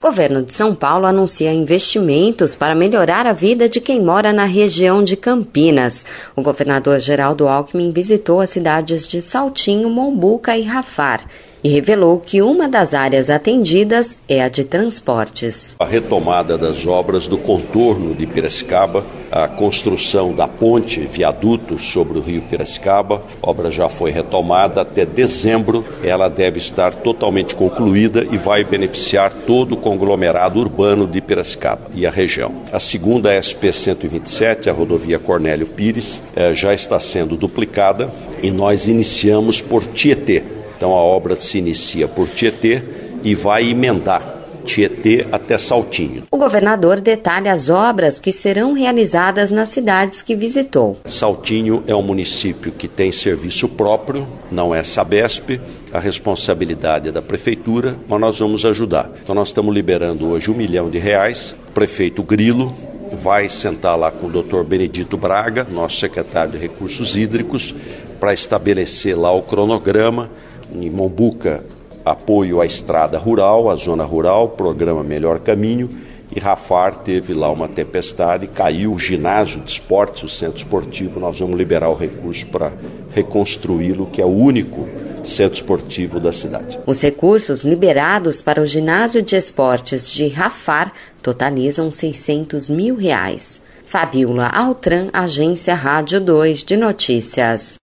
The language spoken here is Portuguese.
O governo de São Paulo anuncia investimentos para melhorar a vida de quem mora na região de Campinas. O governador Geraldo Alckmin visitou as cidades de Saltinho, Mombuca e Rafar e revelou que uma das áreas atendidas é a de transportes. A retomada das obras do contorno de Piracicaba, a construção da ponte viaduto sobre o rio Piracicaba, a obra já foi retomada. Até dezembro ela deve estar totalmente concluída e vai beneficiar todo o conglomerado urbano de Piracicaba e a região. A segunda SP-127, a rodovia Cornélio Pires, já está sendo duplicada e nós iniciamos por Tietê. Então a obra se inicia por Tietê e vai emendar Tietê até Saltinho. O governador detalha as obras que serão realizadas nas cidades que visitou. Saltinho é um município que tem serviço próprio, não é Sabesp, a responsabilidade é da prefeitura, mas nós vamos ajudar. Então nós estamos liberando hoje R$1 milhão. O prefeito Grilo vai sentar lá com o Dr. Benedito Braga, nosso secretário de Recursos Hídricos, para estabelecer lá o cronograma. Em Mombuca, apoio à estrada rural, à zona rural, programa Melhor Caminho. E Rafar teve lá uma tempestade, caiu o ginásio de esportes, o centro esportivo. Nós vamos liberar o recurso para reconstruí-lo, que é o único centro esportivo da cidade. Os recursos liberados para o ginásio de esportes de Rafar totalizam R$600 mil. Fabiola Altran, Agência Rádio 2 de Notícias.